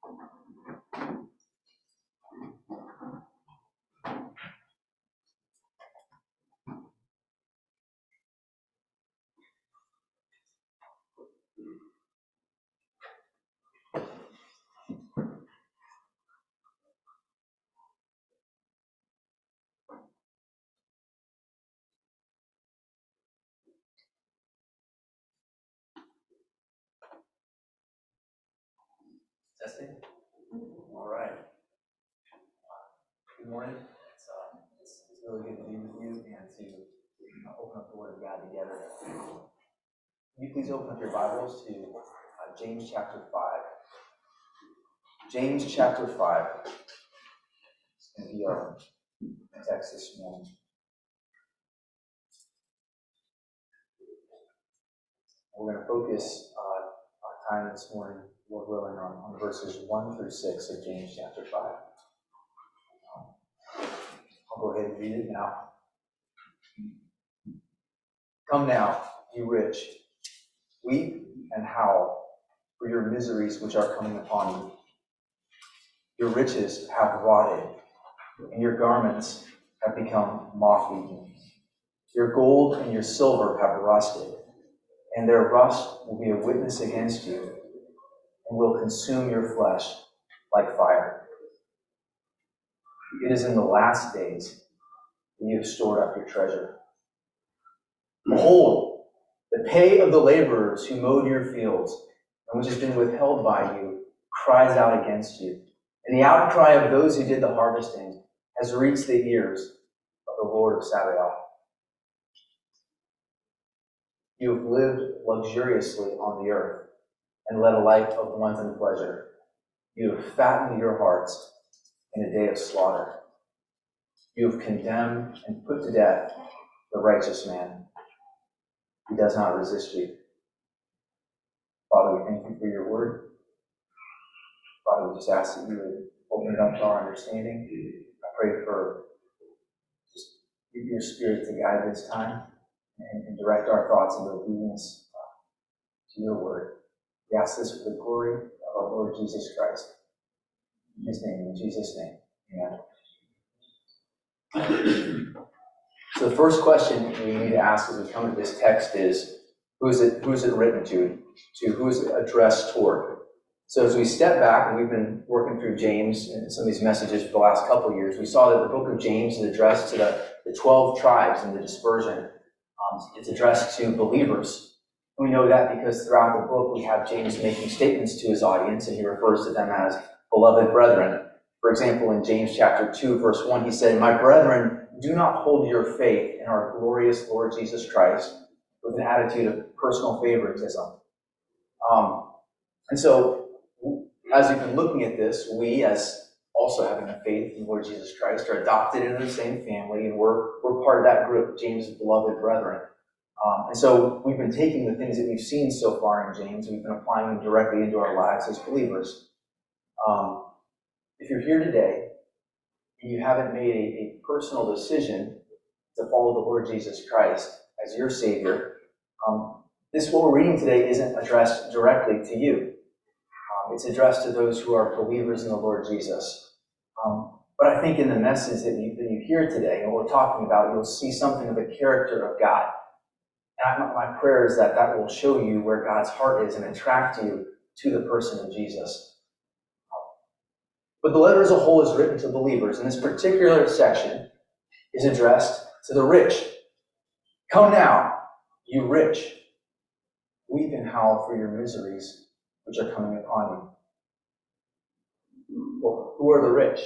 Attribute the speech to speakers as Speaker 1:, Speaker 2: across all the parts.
Speaker 1: Testing? All right. Good morning. It's really good to be with you and to open up the Word of God together. Can you please open up your Bibles to James chapter 5? James chapter 5 is going to be our text this morning. We're going to focus our time this morning, Lord willing, on verses 1 through 6 of James chapter 5. I'll go ahead and read it now. Come now, you rich, weep and howl for your miseries which are coming upon you. Your riches have rotted, and your garments have become moth-eaten. Your gold and your silver have rusted, and their rust will be a witness against you, and will consume your flesh like fire. It is in the last days that you have stored up your treasure. Behold, the pay of the laborers who mowed your fields, and which has been withheld by you, cries out against you. And the outcry of those who did the harvesting has reached the ears of the Lord of Sabaoth. You have lived luxuriously on the earth and led a life of wanton pleasure. You have fattened your hearts in a day of slaughter. You have condemned and put to death the righteous man. He does not resist you. Father, we thank you for your word. Father, we just ask that you would open it up to our understanding. I pray for just your spirit to guide this time and direct our thoughts in obedience to your word. We ask this for the glory of our Lord Jesus Christ. In his name, in Jesus' name, amen. So the first question we need to ask as we come to this text is, who is it written to? Who is it addressed toward? So as we step back, and we've been working through James and some of these messages for the last couple of years, we saw that the book of James is addressed to the 12 tribes in the dispersion. It's addressed to believers. We know that because throughout the book we have James making statements to his audience, and he refers to them as beloved brethren. For example, in James chapter 2, verse 1, he said, "My brethren, do not hold your faith in our glorious Lord Jesus Christ with an attitude of personal favoritism." And so, as we've been looking at this, we, as also having a faith in Lord Jesus Christ, are adopted into the same family, and we're part of that group, James' beloved brethren. And so we've been taking the things that we've seen so far in James, and we've been applying them directly into our lives as believers. If you're here today and you haven't made a personal decision to follow the Lord Jesus Christ as your Savior, this what we're reading today isn't addressed directly to you. It's addressed to those who are believers in the Lord Jesus. But I think in the message that you hear today, and what we're talking about, you'll see something of the character of God. And my prayer is that that will show you where God's heart is and attract you to the person of Jesus. But the letter as a whole is written to believers, and this particular section is addressed to the rich. Come now, you rich, weep and howl for your miseries which are coming upon you. Well, who are the rich?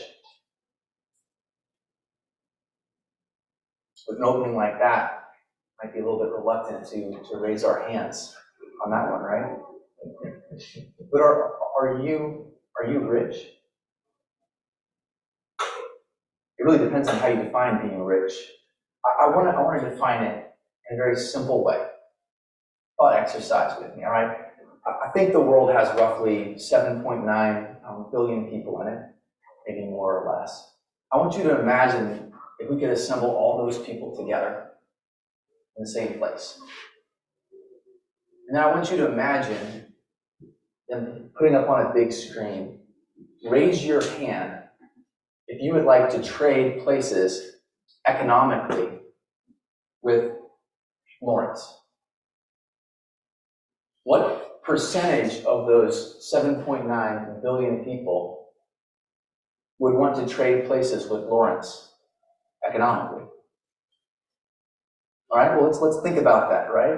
Speaker 1: With an opening like that, might be a little bit reluctant to raise our hands on that one, right? But are you rich? It really depends on how you define being rich. I want to define it in a very simple way. Thought exercise with me, all right? I think the world has roughly 7.9 billion people in it, maybe more or less. I want you to imagine if we could assemble all those people together in the same place. And then I want you to imagine them putting up on a big screen raise your hand if you would like to trade places economically with Lawrence. What percentage of those 7.9 billion people would want to trade places with Lawrence economically? All right, well, let's think about that, right?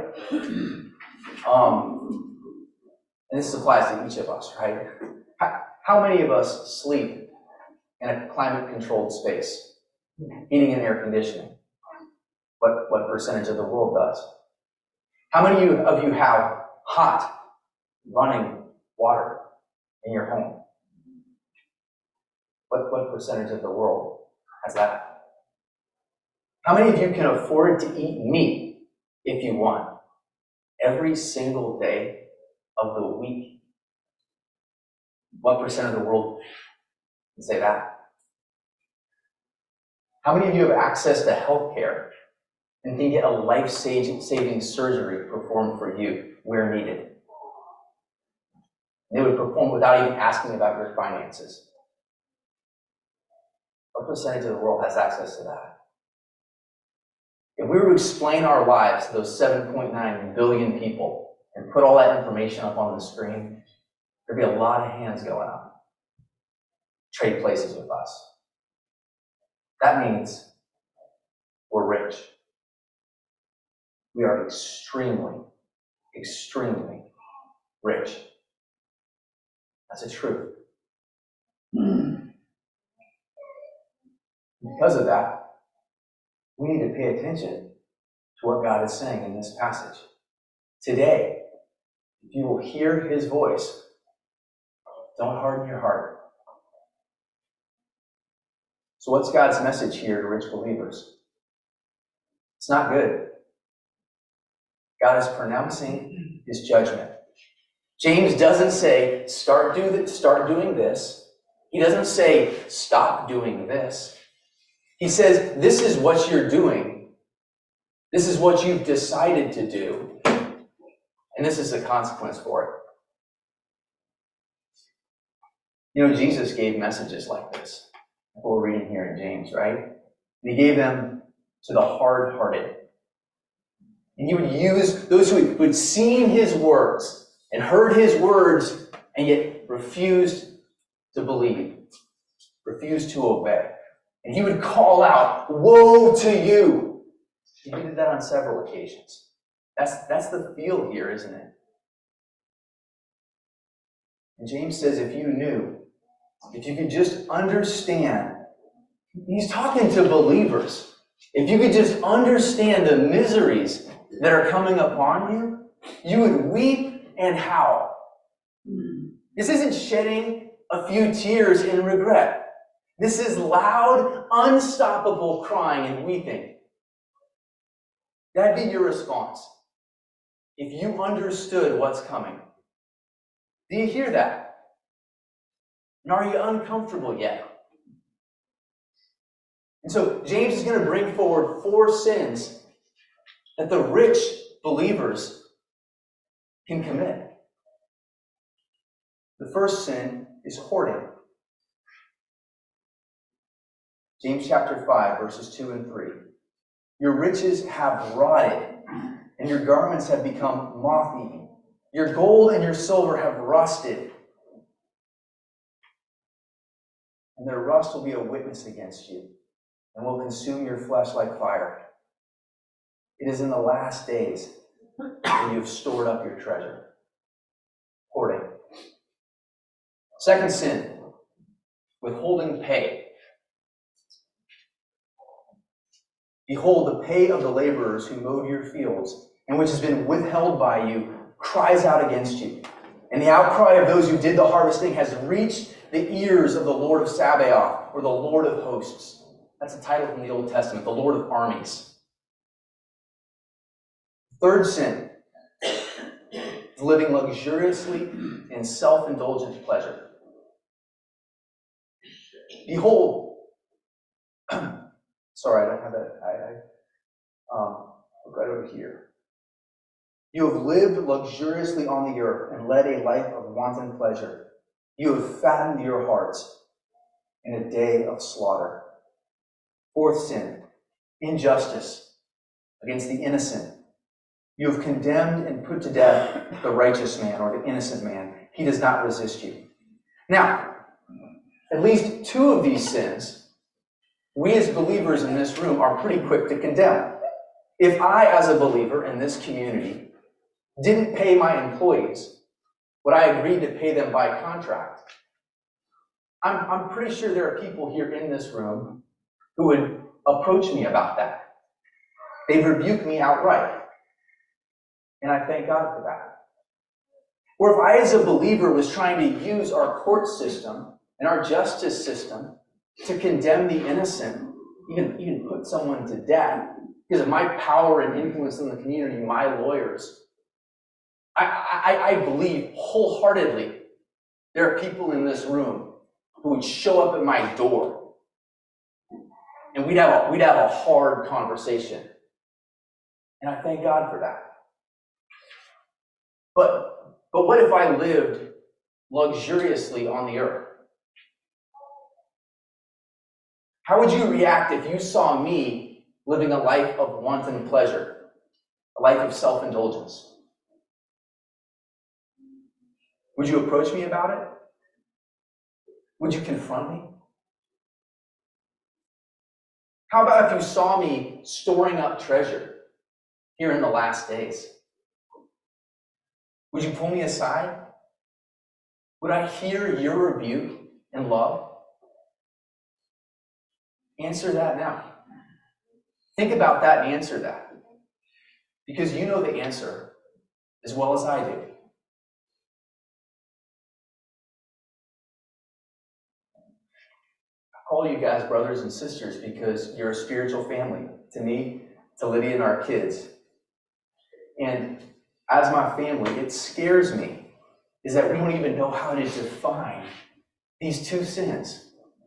Speaker 1: And this applies to each of us, right? How many of us sleep in a climate-controlled space, heating and air conditioning? What percentage of the world does? How many of you have hot, running water in your home? What percentage of the world has that? How many of you can afford to eat meat if you want every single day of the week? What percent of the world can say that? How many of you have access to health care and can get a life-saving surgery performed for you where needed? They would perform without even asking about your finances. What percentage of the world has access to that? If we were to explain our lives to those 7.9 billion people and put all that information up on the screen, there'd be a lot of hands going up. Trade places with us. That means we're rich. We are extremely, extremely rich. That's a truth. Because of that, we need to pay attention to what God is saying in this passage. Today, if you will hear his voice, don't harden your heart. So what's God's message here to rich believers? It's not good. God is pronouncing his judgment. James doesn't say, start doing this. He doesn't say, stop doing this. He says, this is what you're doing. This is what you've decided to do. And this is the consequence for it. You know, Jesus gave messages like this. What we're reading here in James, right? And he gave them to the hard-hearted. And he would use those who had seen his words and heard his words and yet refused to believe, refused to obey. And he would call out, woe to you. He did that on several occasions. That's the feel here, isn't it? And James says, if you knew, if you could just understand, he's talking to believers. If you could just understand the miseries that are coming upon you, you would weep and howl. This isn't shedding a few tears in regret. This is loud, unstoppable crying and weeping. That'd be your response if you understood what's coming. Do you hear that? And are you uncomfortable yet? And so James is going to bring forward 4 sins that the rich believers can commit. The first sin is hoarding. James chapter 5, verses 2 and 3. Your riches have rotted, and your garments have become moth-eaten. Your gold and your silver have rusted, and their rust will be a witness against you, and will consume your flesh like fire. It is in the last days when you have stored up your treasure. Hoarding. Second sin, withholding pay. Behold, the pay of the laborers who mowed your fields, and which has been withheld by you, cries out against you. And the outcry of those who did the harvesting has reached the ears of the Lord of Sabaoth, or the Lord of hosts. That's a title from the Old Testament, the Lord of armies. Third sin is living luxuriously in self-indulgent pleasure. Behold, sorry, I don't have that. Look right over here. You have lived luxuriously on the earth and led a life of wanton pleasure. You have fattened your hearts in a day of slaughter. Fourth sin, injustice against the innocent. You have condemned and put to death the righteous man or the innocent man. He does not resist you. Now, at least two of these sins, we as believers in this room are pretty quick to condemn. If I, as a believer in this community, didn't pay my employees what I agreed to pay them by contract, I'm pretty sure there are people here in this room who would approach me about that. They'd rebuke me outright. And I thank God for that. Or if I, as a believer, was trying to use our court system and our justice system to condemn the innocent, even put someone to death, because of my power and influence in the community, my lawyers, I believe wholeheartedly there are people in this room who would show up at my door and we'd have a hard conversation. And I thank God for that. But what if I lived luxuriously on the earth? How would you react if you saw me living a life of wanton pleasure, a life of self-indulgence? Would you approach me about it? Would you confront me? How about if you saw me storing up treasure here in the last days? Would you pull me aside? Would I hear your rebuke and love? Answer that now. Think about that and answer that. Because you know the answer as well as I do. I call you guys brothers and sisters because you're a spiritual family to me, to Lydia and our kids. And as my family, it scares me is that we don't even know how to define these two sins.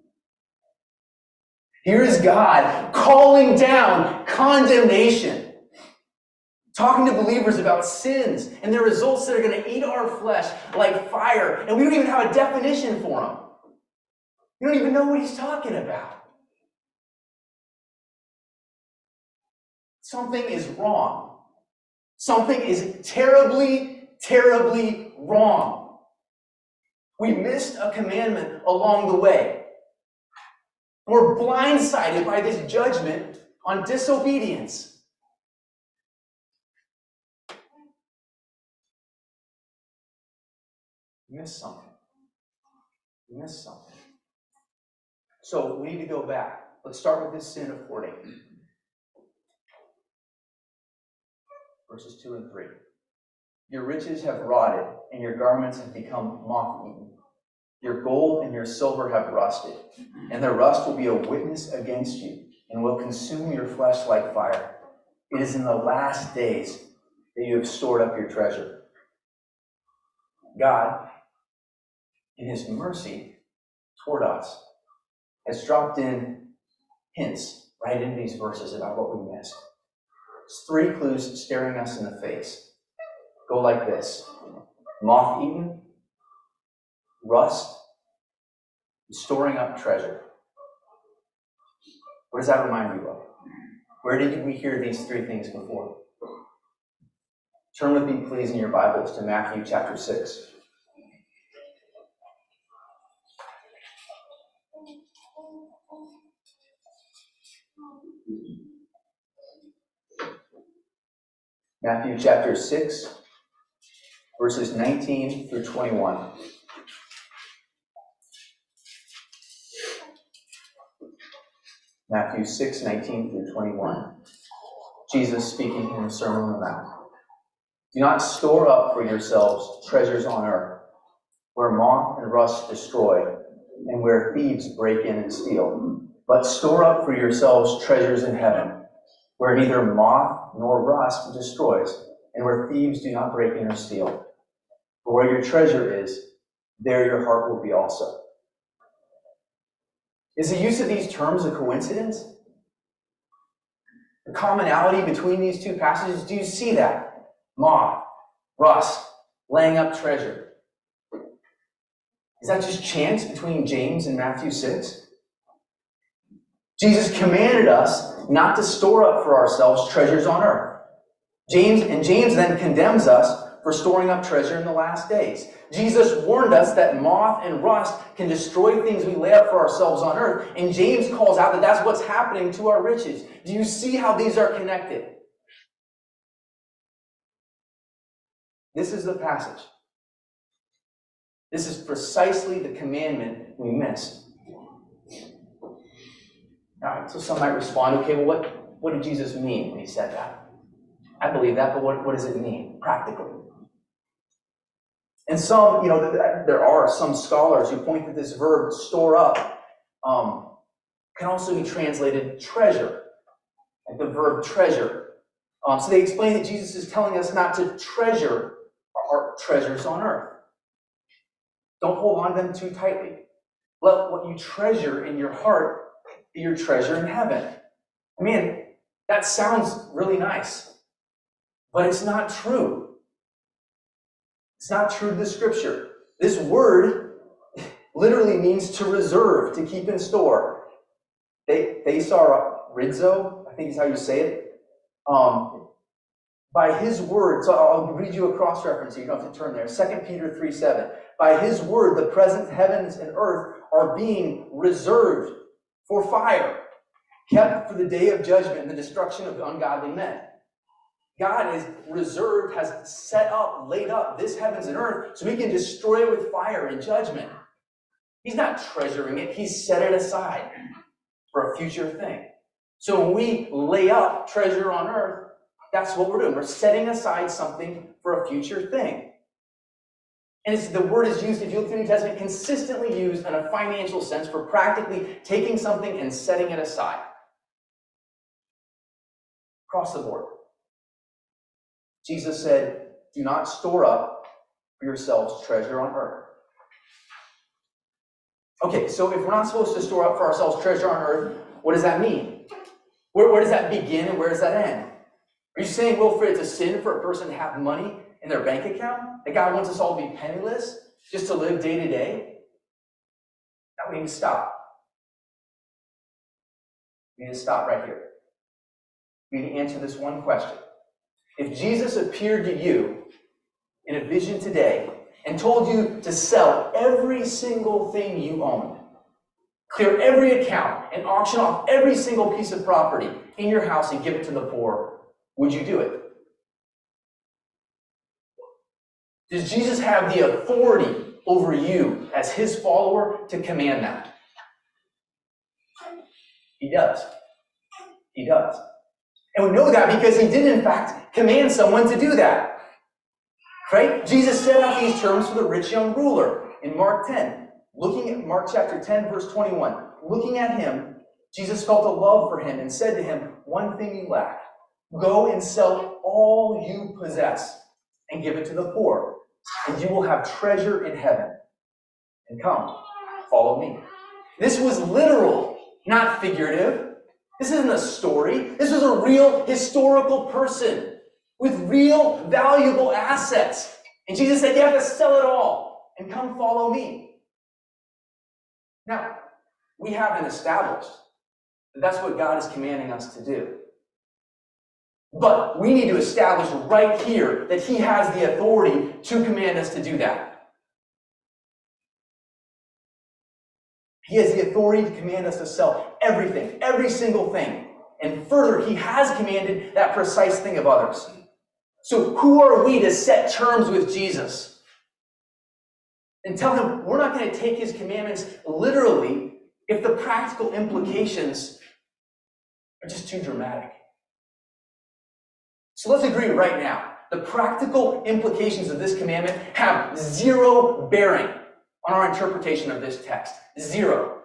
Speaker 1: Here is God calling down condemnation, talking to believers about sins and the results that are going to eat our flesh like fire, and we don't even have a definition for them. We don't even know what he's talking about. Something is wrong. Something is terribly, terribly wrong. We missed a commandment along the way. We're blindsided by this judgment on disobedience. We missed something. We missed something. So we need to go back. Let's start with this sin of hoarding. Verses 2 and 3. Your riches have rotted, and your garments have become moth-eaten. Your gold and your silver have rusted, and their rust will be a witness against you, and will consume your flesh like fire. It is in the last days that you have stored up your treasure. God, in his mercy toward us, has dropped in hints right in these verses about what we missed. It's 3 clues staring us in the face. Go like this: moth-eaten, rust, and storing up treasure. What does that remind you of? Where did we hear these 3 things before? Turn with me, please, in your Bibles to Matthew chapter 6. Matthew chapter 6, verses 19 through 21. Matthew 6, 19 through 21. Jesus speaking in the Sermon on the Mount. Do not store up for yourselves treasures on earth, where moth and rust destroy, and where thieves break in and steal. But store up for yourselves treasures in heaven, where neither moth nor rust destroys, and where thieves do not break in or steal. For where your treasure is, there your heart will be also. Is the use of these terms a coincidence? The commonality between these 2 passages, do you see that? Moth, rust, laying up treasure. Is that just chance between James and Matthew 6? Jesus commanded us not to store up for ourselves treasures on earth. James then condemns us for storing up treasure in the last days. Jesus warned us that moth and rust can destroy things we lay up for ourselves on earth. And James calls out that that's what's happening to our riches. Do you see how these are connected? This is the passage. This is precisely the commandment we missed. All right, so some might respond, okay, well, what did Jesus mean when he said that? I believe that, but what does it mean practically? And some, there are some scholars who point that this verb, store up, can also be translated treasure, like the verb treasure. So they explain that Jesus is telling us not to treasure our treasures on earth. Don't hold on to them too tightly. Let what you treasure in your heart be your treasure in heaven. I mean, that sounds really nice, but it's not true. It's not true to the scripture. This word literally means to reserve, to keep in store. Thesaurizzo, I think is how you say it. By his word, so I'll read you a cross-reference here. You don't have to turn there. 2 Peter 3:7. By his word, the present heavens and earth are being reserved for fire, kept for the day of judgment and the destruction of ungodly men. God is reserved, has set up, laid up this heavens and earth so he can destroy it with fire and judgment. He's not treasuring it. He's set it aside for a future thing. So when we lay up treasure on earth, that's what we're doing. We're setting aside something for a future thing. And the word is used, if you look through the New Testament, consistently used in a financial sense for practically taking something and setting it aside. Across the board. Jesus said, do not store up for yourselves treasure on earth. Okay, so if we're not supposed to store up for ourselves treasure on earth, what does that mean? Where does that begin and where does that end? Are you saying, Wilfred, it's a sin for a person to have money in their bank account? That God wants us all to be penniless, just to live day to day? That we need to stop. We need to stop right here. We need to answer this one question. If Jesus appeared to you in a vision today and told you to sell every single thing you owned, clear every account, and auction off every single piece of property in your house and give it to the poor, would you do it? Does Jesus have the authority over you as his follower to command that? He does. He does. And we know that because he did, in fact, command someone to do that. Right? Jesus set out these terms for the rich young ruler in Mark 10. Looking at Mark chapter 10, verse 21. Looking at him, Jesus felt a love for him and said to him, one thing you lack. Go and sell all you possess and give it to the poor, and you will have treasure in heaven. And come, follow me. This was literal, not figurative. This isn't a story. This was a real historical person with real valuable assets. And Jesus said, you have to sell it all and come follow me. Now, we haven't established that that's what God is commanding us to do. But we need to establish right here that he has the authority to command us to do that. He has the authority to command us to sell everything, every single thing. And further, he has commanded that precise thing of others. So who are we to set terms with Jesus and tell him we're not going to take his commandments literally if the practical implications are just too dramatic? So let's agree right now. The practical implications of this commandment have zero bearing on our interpretation of this text. Zero.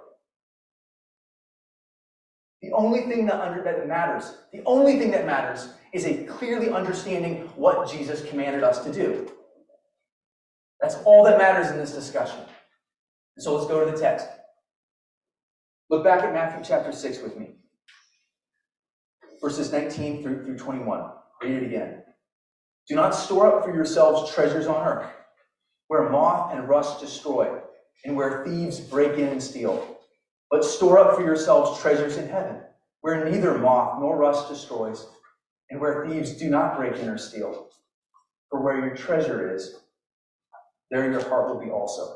Speaker 1: The only thing that matters is a clearly understanding what Jesus commanded us to do. That's all that matters in this discussion. So let's go to the text. Look back at Matthew chapter 6 with me. Verses 19 through 21. Read it again. Do not store up for yourselves treasures on earth, where moth and rust destroy, and where thieves break in and steal. But store up for yourselves treasures in heaven, where neither moth nor rust destroys, and where thieves do not break in or steal. For where your treasure is, there your heart will be also.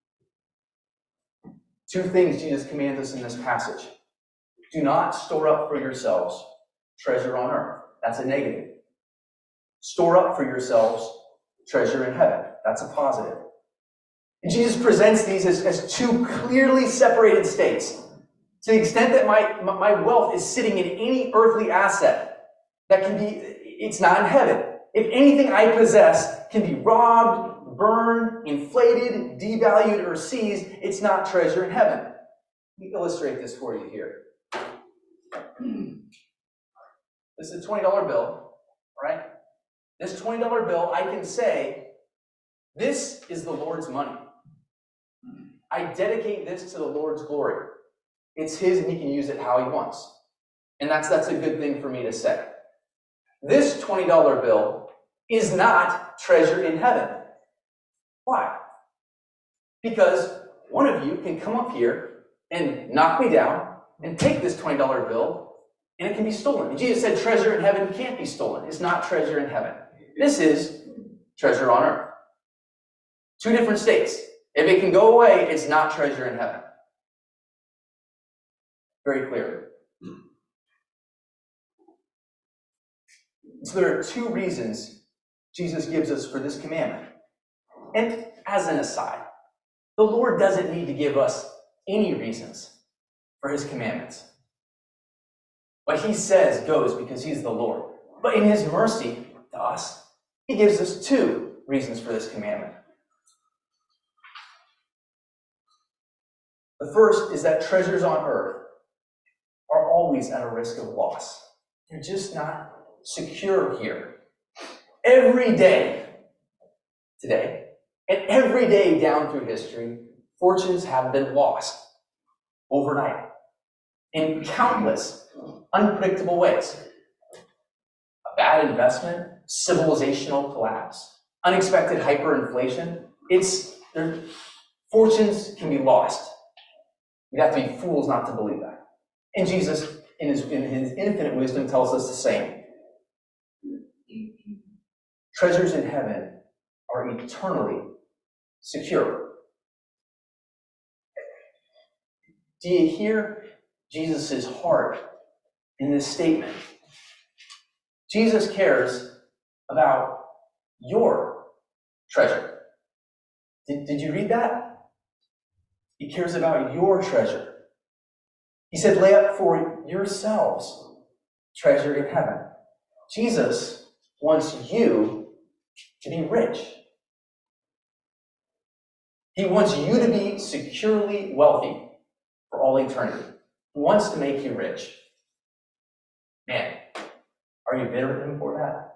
Speaker 1: Two things Jesus commands us in this passage. Do not store up for yourselves treasure on earth. That's a negative. Store up for yourselves treasure in heaven. That's a positive. And Jesus presents these as two clearly separated states. To the extent that my wealth is sitting in any earthly asset, it's not in heaven. If anything I possess can be robbed, burned, inflated, devalued, or seized, it's not treasure in heaven. Let me illustrate this for you here. This is a $20 bill, right? This $20 bill, I can say, this is the Lord's money. I dedicate this to the Lord's glory. It's His and He can use it how He wants. And that's a good thing for me to say. This $20 bill is not treasure in heaven. Why? Because one of you can come up here and knock me down and take this $20 bill, and it can be stolen. Jesus said treasure in heaven can't be stolen. It's not treasure in heaven. This is treasure on earth. Two different states. If it can go away, it's not treasure in heaven. Very clear. So there are two reasons Jesus gives us for this commandment. And as an aside, the Lord doesn't need to give us any reasons for His commandments. What He says goes because He's the Lord. But in His mercy to us, He gives us two reasons for this commandment. The first is that treasures on earth are always at a risk of loss. They're just not secure here. Every day today, and every day down through history, fortunes have been lost overnight in countless unpredictable ways. A bad investment, civilizational collapse, unexpected hyperinflation. Fortunes can be lost. You'd have to be fools not to believe that. And Jesus, in his infinite wisdom, tells us the same. Treasures in heaven are eternally secure. Do you hear Jesus' heart in this statement? Jesus cares about your treasure. Did you read that? He cares about your treasure. He said, lay up for yourselves treasure in heaven. Jesus wants you to be rich. He wants you to be securely wealthy for all eternity. He wants to make you rich. Man, are you bitter at Him for that?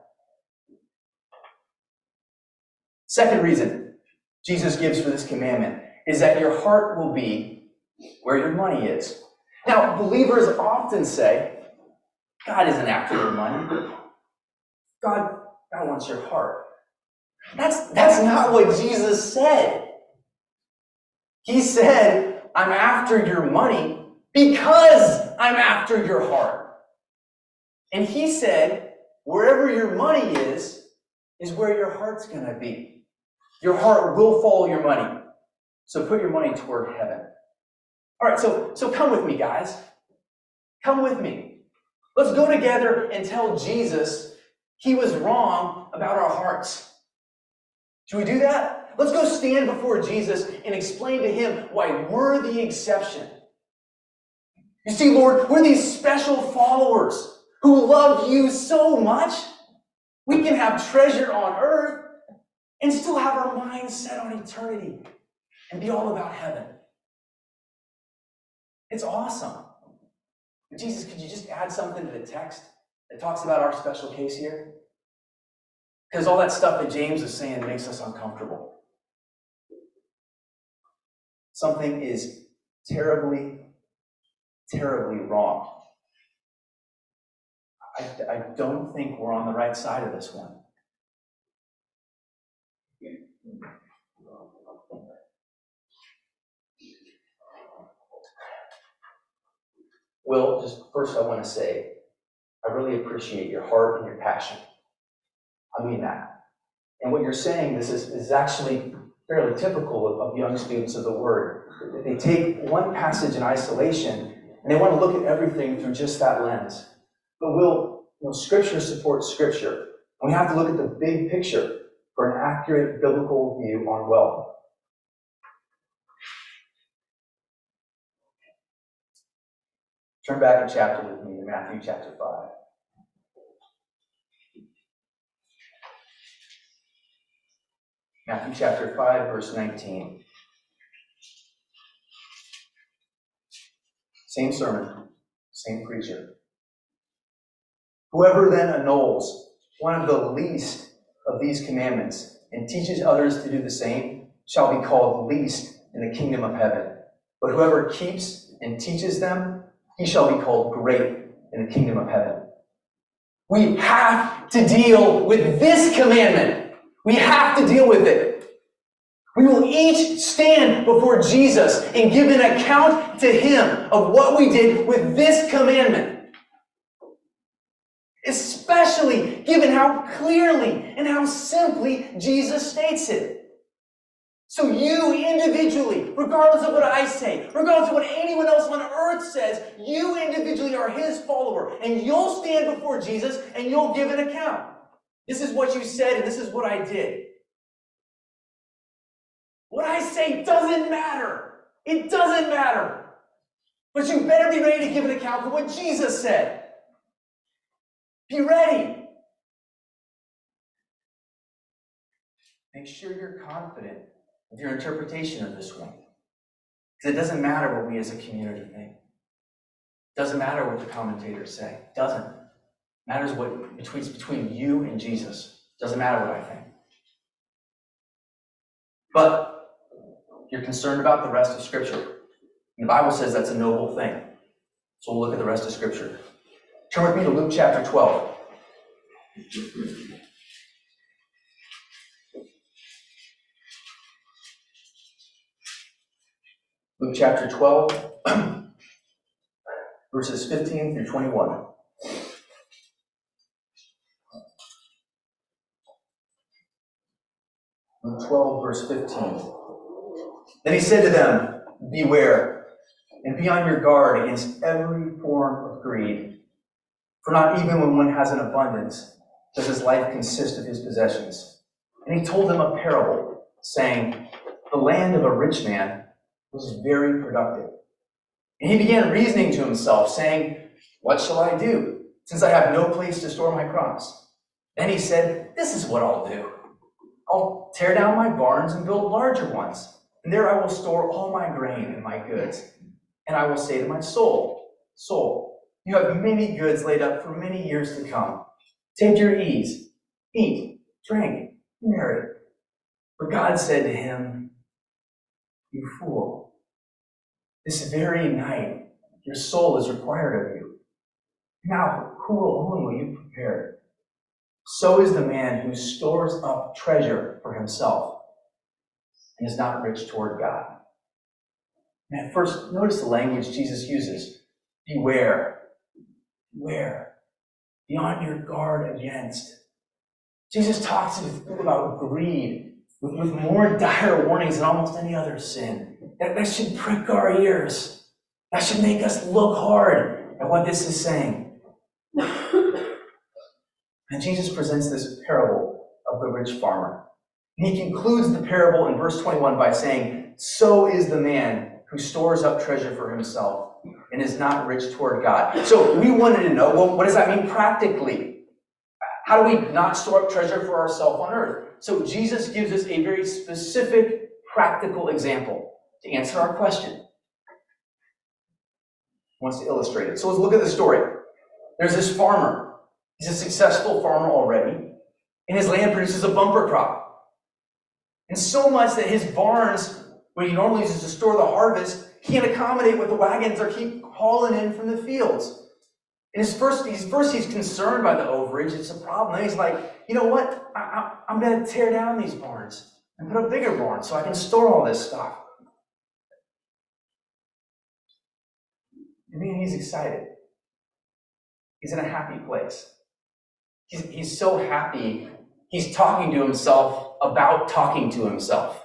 Speaker 1: Second reason Jesus gives for this commandment is that your heart will be where your money is. Now, believers often say, God isn't after your money. God wants your heart. That's not what Jesus said. He said, I'm after your money because I'm after your heart. And He said, wherever your money is where your heart's going to be. Your heart will follow your money. So put your money toward heaven. All right, so come with me, guys. Come with me. Let's go together and tell Jesus He was wrong about our hearts. Should we do that? Let's go stand before Jesus and explain to Him why we're the exception. You see, Lord, we're these special followers who love You so much. We can have treasure on earth and still have our minds set on eternity and be all about heaven. It's awesome. But Jesus, could you just add something to the text that talks about our special case here? Because all that stuff that James is saying makes us uncomfortable. Something is terribly, terribly wrong. I don't think we're on the right side of this one. Will, just first I want to say, I really appreciate your heart and your passion. I mean that. And what you're saying, this is actually fairly typical of young students of the Word. They take one passage in isolation, and they want to look at everything through just that lens. But Will, Scripture supports Scripture. And we have to look at the big picture for an accurate biblical view on wealth. Turn back a chapter with me to Matthew chapter 5. Matthew chapter 5, verse 19. Same sermon, same preacher. Whoever then annuls one of the least of these commandments and teaches others to do the same shall be called least in the kingdom of heaven. But whoever keeps and teaches them, he shall be called great in the kingdom of heaven. We have to deal with this commandment. We have to deal with it. We will each stand before Jesus and give an account to Him of what we did with this commandment. Especially given how clearly and how simply Jesus states it. So you individually, regardless of what I say, regardless of what anyone else on earth says, you individually are His follower, and you'll stand before Jesus and you'll give an account. This is what you said, and this is what I did. What I say doesn't matter. It doesn't matter. But you better be ready to give an account for what Jesus said. Be ready. Make sure you're confident of your interpretation of this one. Because it doesn't matter what we as a community think. It doesn't matter what the commentators say. It doesn't. It matters what between you and Jesus. It doesn't matter what I think. But you're concerned about the rest of Scripture. The Bible says that's a noble thing. So we'll look at the rest of Scripture. Turn with me to Luke chapter 12. Luke chapter 12, verses 15 through 21. Luke 12, verse 15. Then he said to them, beware, and be on your guard against every form of greed. For not even when one has an abundance does his life consist of his possessions. And he told them a parable, saying, the land of a rich man was very productive. And he began reasoning to himself, saying, what shall I do, since I have no place to store my crops? Then he said, this is what I'll do. I'll tear down my barns and build larger ones. And there I will store all my grain and my goods. And I will say to my soul, soul, you have many goods laid up for many years to come. Take your ease, eat, drink, marry. But God said to him, you fool, this very night your soul is required of you. Now, who alone will you prepare? So is the man who stores up treasure for himself and is not rich toward God. And at first, notice the language Jesus uses. Beware. Beware. Be on your guard against. Jesus talks about greed with more dire warnings than almost any other sin. That should prick our ears. That should make us look hard at what this is saying. And Jesus presents this parable of the rich farmer. And he concludes the parable in verse 21 by saying, so is the man who stores up treasure for himself and is not rich toward God. So we wanted to know, well, what does that mean practically? How do we not store up treasure for ourselves on earth? So Jesus gives us a very specific, practical example to answer our question. He wants to illustrate it. So let's look at the story. There's this farmer. He's a successful farmer already, and his land produces a bumper crop. And so much that his barns, where he normally uses to store the harvest, can't accommodate what the wagons are keep hauling in from the fields. And he's concerned by the overage. It's a problem. Then he's like, you know what? I'm going to tear down these barns and put a bigger barn so I can store all this stuff. And man, he's excited. He's in a happy place. He's so happy, he's talking to himself about talking to himself.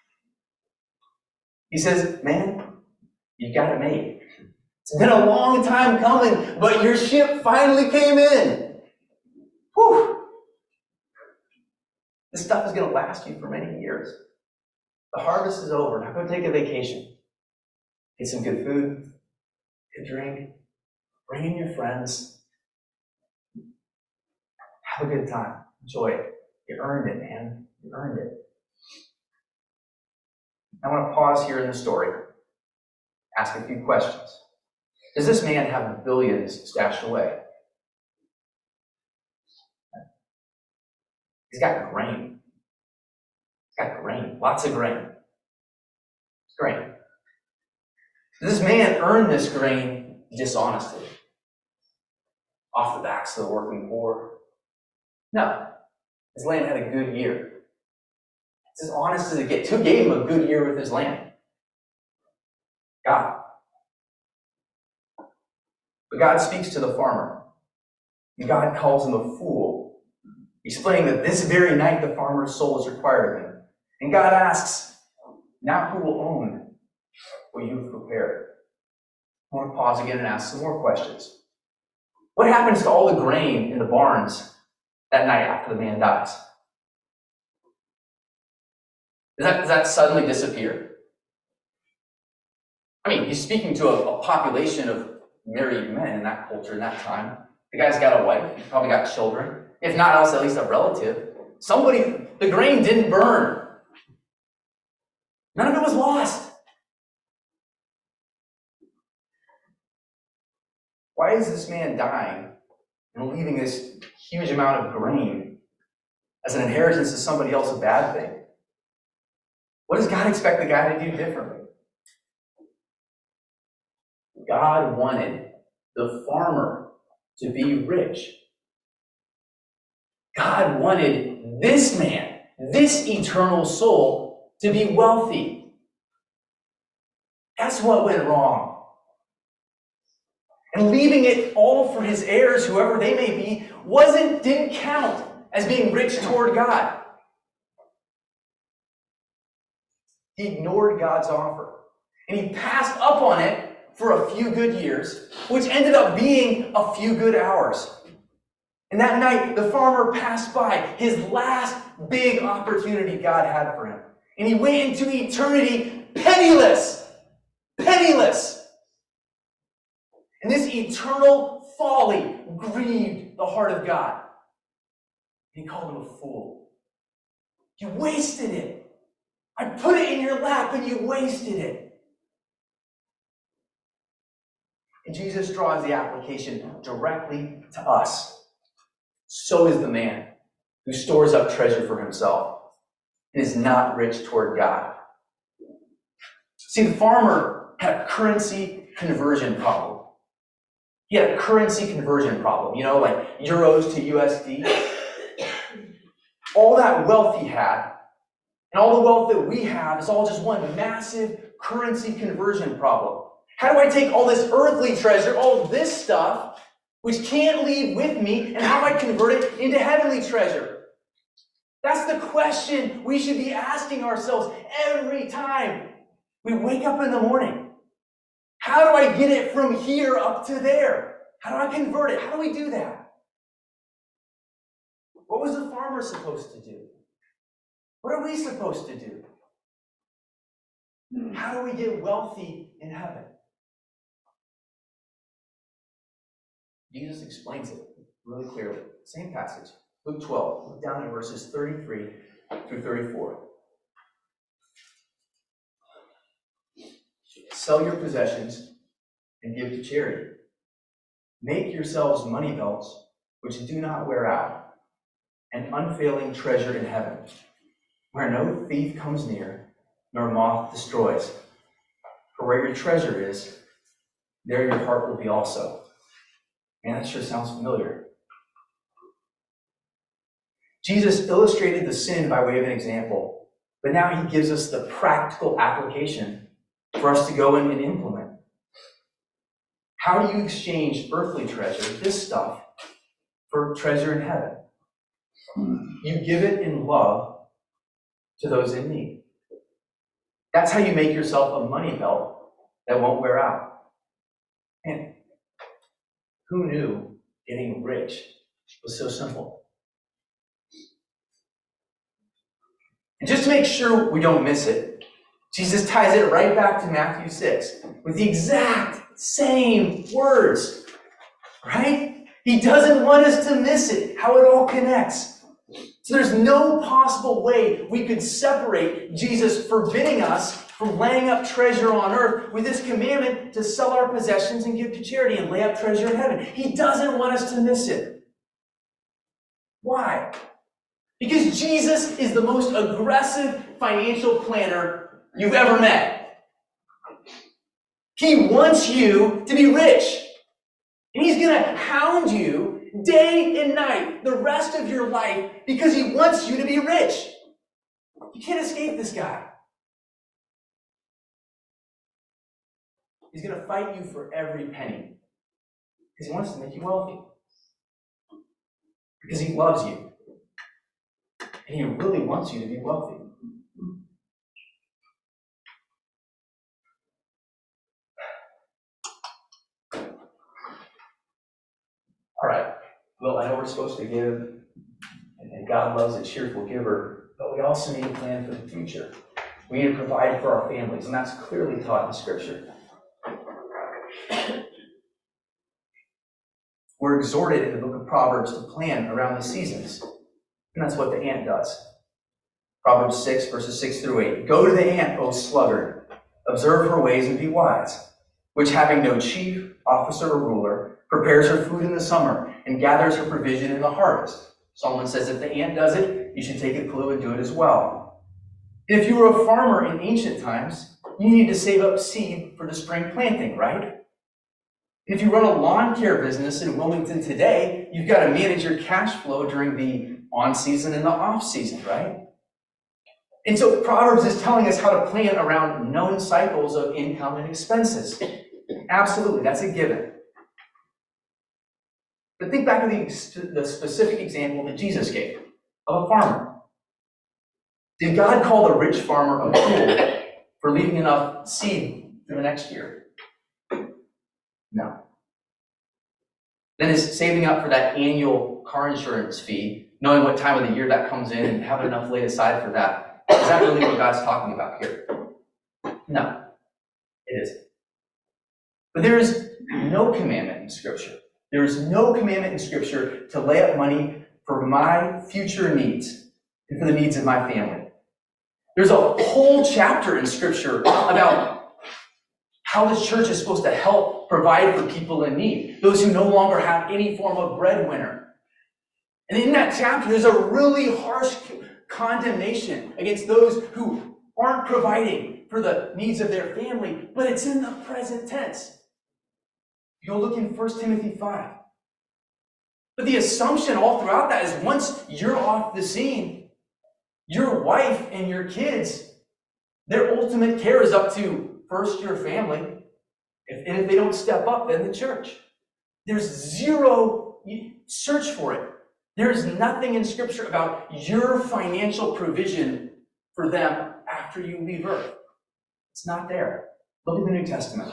Speaker 1: He says, man, you got it made. It's been a long time coming, but your ship finally came in. Whew. This stuff is going to last you for many years. The harvest is over. Now go take a vacation. Get some good food, good drink, bring in your friends. Have a good time. Enjoy it. You earned it, man. You earned it. I want to pause here in the story, ask a few questions. Does this man have billions stashed away? He's got grain. He's got grain. Lots of grain. Grain. Does this man earn this grain dishonestly? Off the backs of the working poor? No. His land had a good year. It's as honest as it gets. Who gave him a good year with his land? God. But God speaks to the farmer. And God calls him a fool, explaining that this very night the farmer's soul is required of him. And God asks, now who will own what you've prepared? I want to pause again and ask some more questions. What happens to all the grain in the barns that night after the man dies? Does that suddenly disappear? I mean, he's speaking to a population of married men in that culture, in that time. The guy's got a wife. He's probably got children. If not else, at least a relative. The grain didn't burn. None of it was lost. Why is this man dying and leaving this huge amount of grain as an inheritance to somebody else a bad thing? What does God expect the guy to do differently? God wanted the farmer to be rich. God wanted this man, this eternal soul, to be wealthy. That's what went wrong. And leaving it all for his heirs, whoever they may be, didn't count as being rich toward God. He ignored God's offer. And he passed up on it for a few good years, which ended up being a few good hours. And that night, the farmer passed by his last big opportunity God had for him. And he went into eternity penniless. Penniless. And this eternal folly grieved the heart of God. He called him a fool. You wasted it. I put it in your lap and you wasted it. And Jesus draws the application directly to us. So is the man who stores up treasure for himself and is not rich toward God. See, the farmer had a currency conversion problem. He had a currency conversion problem, like euros to USD. All that wealth he had, and all the wealth that we have, is all just one massive currency conversion problem. How do I take all this earthly treasure, all this stuff, which can't leave with me, and how do I convert it into heavenly treasure? That's the question we should be asking ourselves every time we wake up in the morning. How do I get it from here up to there? How do I convert it? How do we do that? What was the farmer supposed to do? What are we supposed to do? How do we get wealthy in heaven? Jesus explains it really clearly. Same passage, Luke 12. Look down at verses 33 through 34. Sell your possessions and give to charity. Make yourselves money belts which do not wear out, an unfailing treasure in heaven, where no thief comes near, nor moth destroys. For where your treasure is, there your heart will be also. Man, that sure sounds familiar. Jesus illustrated the sin by way of an example, but now he gives us the practical application for us to go in and implement. How do you exchange earthly treasure, this stuff, for treasure in heaven? You give it in love to those in need. That's how you make yourself a money belt that won't wear out. And who knew getting rich was so simple? And just to make sure we don't miss it, Jesus ties it right back to Matthew 6 with the exact same words, right? He doesn't want us to miss it, how it all connects. So there's no possible way we could separate Jesus forbidding us from laying up treasure on earth with this commandment to sell our possessions and give to charity and lay up treasure in heaven. He doesn't want us to miss it. Why? Because Jesus is the most aggressive financial planner you've ever met. He wants you to be rich. And he's going to hound you day and night the rest of your life because he wants you to be rich. You can't escape this guy. He's going to fight you for every penny because he wants to make you wealthy. Because he loves you. And he really wants you to be wealthy. All right. Well, I know we're supposed to give, and God loves a cheerful giver, but we also need to plan for the future. We need to provide for our families, and that's clearly taught in Scripture. We're exhorted in the book of Proverbs to plan around the seasons, and that's what the ant does. Proverbs 6, verses 6 through 8. Go to the ant, O sluggard. Observe her ways and be wise, which having no chief, officer, or ruler, prepares her food in the summer and gathers her provision in the harvest. Solomon says if the ant does it, you should take a clue and do it as well. And if you were a farmer in ancient times, you need to save up seed for the spring planting, right? And if you run a lawn care business in Wilmington today, you've got to manage your cash flow during the on-season and the off-season, right? And so Proverbs is telling us how to plan around known cycles of income and expenses. Absolutely, that's a given. But think back to the specific example that Jesus gave of a farmer. Did God call the rich farmer a fool for leaving enough seed for the next year? No. Then is saving up for that annual car insurance fee, knowing what time of the year that comes in and having enough laid aside for that, is that really what God's talking about here? No, it isn't. But there is no commandment in Scripture. There is no commandment in Scripture to lay up money for my future needs and for the needs of my family. There's a whole chapter in Scripture about how the church is supposed to help provide for people in need, those who no longer have any form of breadwinner. And in that chapter, there's a really harsh condemnation against those who aren't providing for the needs of their family, but it's in the present tense. You'll look in 1 Timothy 5. But the assumption all throughout that is once you're off the scene, your wife and your kids, their ultimate care is up to first your family, and if they don't step up, then the church. There's zero, search for it. There's nothing in Scripture about your financial provision for them after you leave earth. It's not there. Look at the New Testament.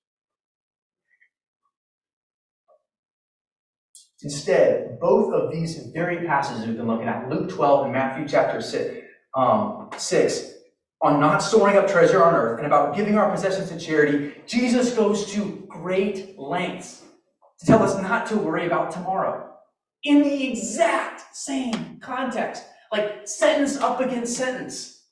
Speaker 1: Instead, both of these very passages we've been looking at, Luke 12 and Matthew chapter 6, on not storing up treasure on earth and about giving our possessions to charity, Jesus goes to great lengths to tell us not to worry about tomorrow. In the exact same context, like sentence up against sentence.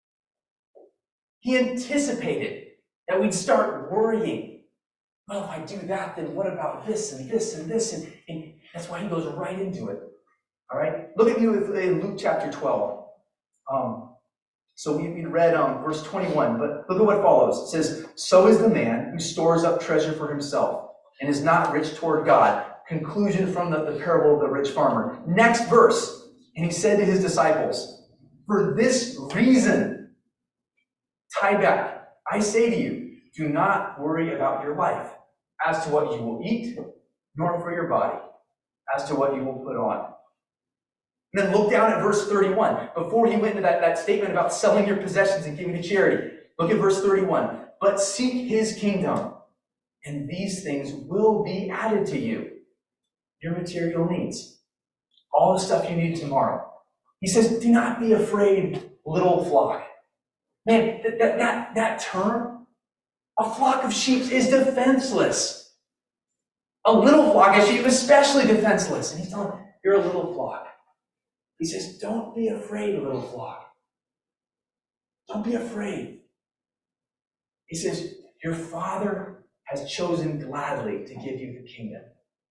Speaker 1: He anticipated that we'd start worrying. Well, if I do that, then what about this and this and this? And that's why he goes right into it. All right? Look at you in Luke chapter 12. So we read verse 21, but look at what follows. It says, so is the man who stores up treasure for himself and is not rich toward God. Conclusion from the parable of the rich farmer. Next verse. And he said to his disciples, for this reason, tie back, I say to you, do not worry about your life, as to what you will eat, nor for your body, as to what you will put on. And then look down at verse 31. Before he went into that statement about selling your possessions and giving to charity, look at verse 31. But seek his kingdom, and these things will be added to you. Your material needs. All the stuff you need tomorrow. He says, do not be afraid, little flock. Man, that term, a flock of sheep is defenseless. A little flock of sheep especially defenseless. And he's telling them, you're a little flock. He says, don't be afraid, little flock. Don't be afraid. He says, your Father has chosen gladly to give you the kingdom.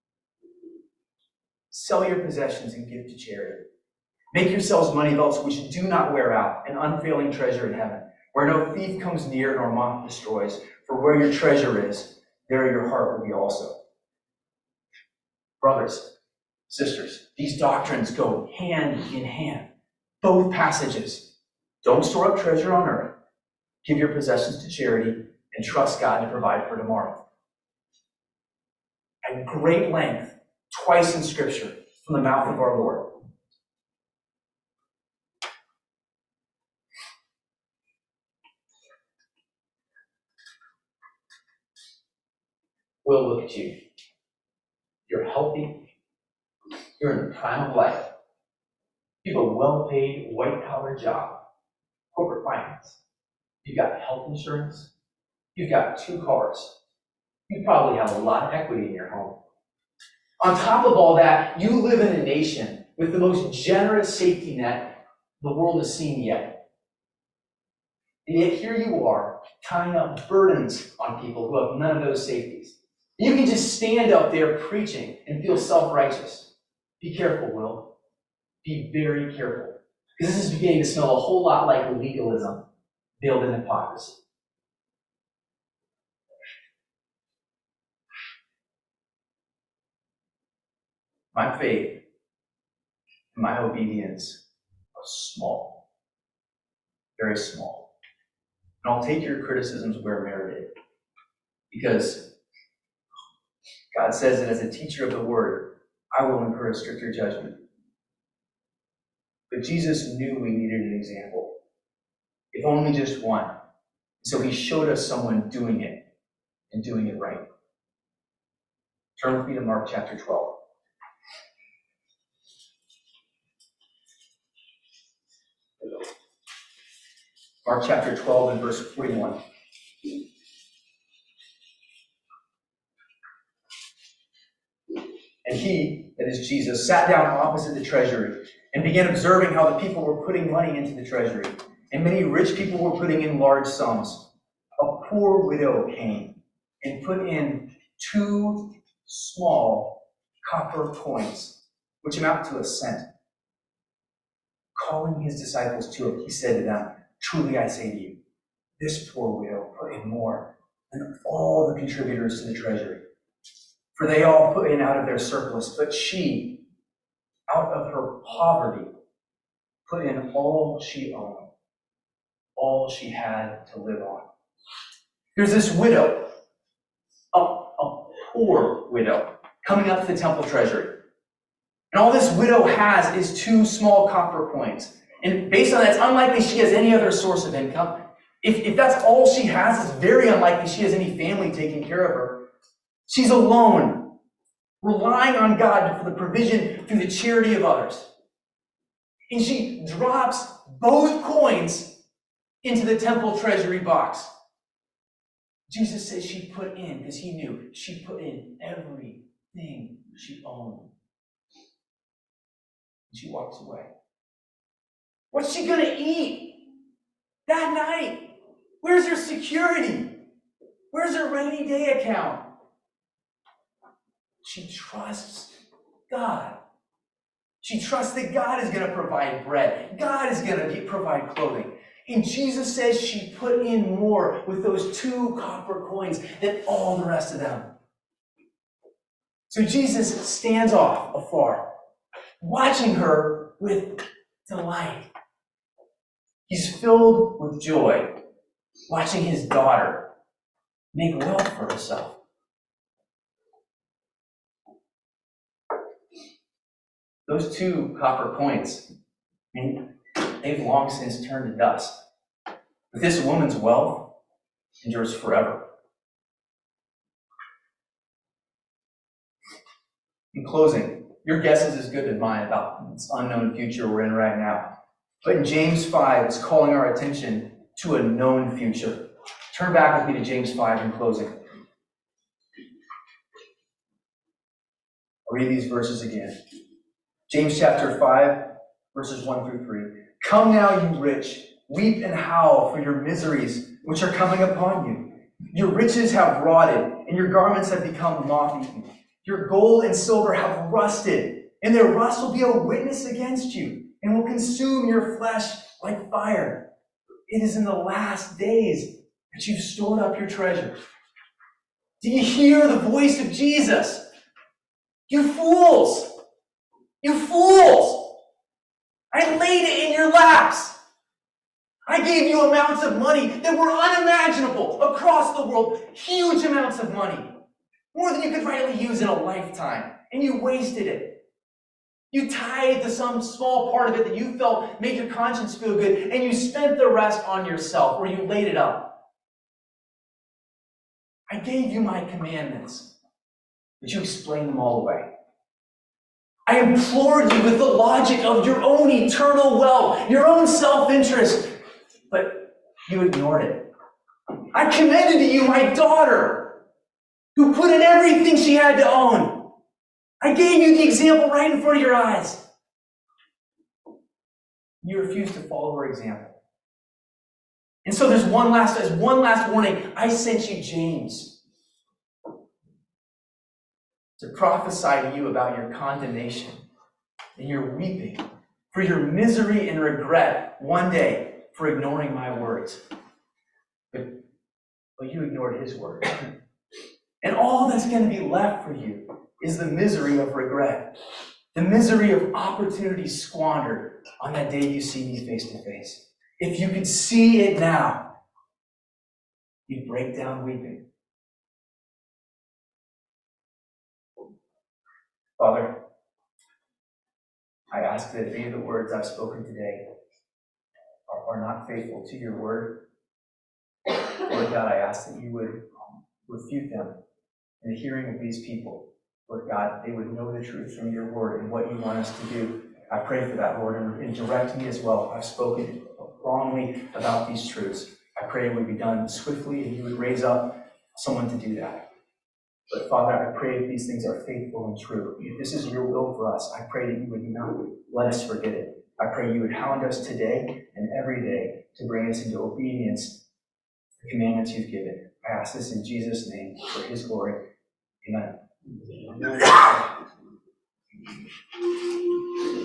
Speaker 1: Sell your possessions and give to charity. Make yourselves money belts which do not wear out, an unfailing treasure in heaven, where no thief comes near nor moth destroys. For where your treasure is, there your heart will be also. Brothers, sisters, these doctrines go hand in hand. Both passages. Don't store up treasure on earth. Give your possessions to charity and trust God to provide for tomorrow. At great length, twice in Scripture, from the mouth of our Lord. We'll look at you. You're healthy. You're in the prime of life. You have a well-paid, white-collar job. Corporate finance. You've got health insurance. You've got 2 cars. You probably have a lot of equity in your home. On top of all that, you live in a nation with the most generous safety net the world has seen yet. And yet here you are, tying up burdens on people who have none of those safeties. You can just stand up there preaching and feel self-righteous. Be careful, Will. Be very careful. Because this is beginning to smell a whole lot like legalism veiled in hypocrisy. My faith and my obedience are small. Very small. And I'll take your criticisms where merited. Because God says that as a teacher of the word, I will incur a stricter judgment. But Jesus knew we needed an example, if only just one. So he showed us someone doing it and doing it right. Turn with me to Mark chapter 12. Mark chapter 12 and verse 41. And he, that is Jesus, sat down opposite the treasury and began observing how the people were putting money into the treasury. And many rich people were putting in large sums. A poor widow came and put in 2 small copper coins, which amount to a cent. Calling his disciples to him, he said to them, truly I say to you, this poor widow put in more than all the contributors to the treasury. For they all put in out of their surplus, but she, out of her poverty, put in all she owned, all she had to live on. There's this widow, a poor widow, coming up to the temple treasury. And all this widow has is 2 small copper coins. And based on that, it's unlikely she has any other source of income. If that's all she has, it's very unlikely she has any family taking care of her. She's alone, relying on God for the provision through the charity of others. And she drops both coins into the temple treasury box. Jesus says she put in, because he knew, she put in everything she owned. And she walks away. What's she going to eat that night? Where's her security? Where's her rainy day account? She trusts God. She trusts that God is going to provide bread. God is going to provide clothing. And Jesus says she put in more with those 2 copper coins than all the rest of them. So Jesus stands off afar, watching her with delight. He's filled with joy, watching his daughter make wealth for herself. Those 2 copper coins, I mean, they've long since turned to dust. But this woman's wealth endures forever. In closing, your guess is as good as mine about this unknown future we're in right now. But in James 5, it's calling our attention to a known future. Turn back with me to James 5 in closing. I'll read these verses again. James chapter 5, verses 1 through 3. Come now, you rich, weep and howl for your miseries which are coming upon you. Your riches have rotted, and your garments have become moth-eaten. Your gold and silver have rusted, and their rust will be a witness against you, and will consume your flesh like fire. It is in the last days that you've stored up your treasure. Do you hear the voice of Jesus? You fools! You fools! I laid it in your laps. I gave you amounts of money that were unimaginable across the world. Huge amounts of money. More than you could rightly use in a lifetime. And you wasted it. You tithed to some small part of it that you felt made your conscience feel good, and you spent the rest on yourself, or you laid it up. I gave you my commandments, but you explained them all away. I implored you with the logic of your own eternal well, your own self-interest, but you ignored it. I commended to you my daughter, who put in everything she had to own. I gave you the example right in front of your eyes. You refused to follow her example. And so there's one last warning. I sent you James to prophesy to you about your condemnation and your weeping for your misery and regret one day for ignoring my words. But you ignored his word. And all that's going to be left for you is the misery of regret, the misery of opportunity squandered on that day you see me face to face. If you could see it now, you'd break down weeping. Father, I ask that if any of the words I've spoken today are not faithful to your word, Lord God, I ask that you would refute them in the hearing of these people. Lord God, they would know the truth from your word and what you want us to do. I pray for that, Lord, and direct me as well. If I've spoken wrongly about these truths, I pray it would be done swiftly and you would raise up someone to do that. But Father, I pray if these things are faithful and true, if this is your will for us, I pray that you would not let us forget it. I pray you would hound us today and every day to bring us into obedience to the commandments you've given. I ask this in Jesus' name for his glory. Amen.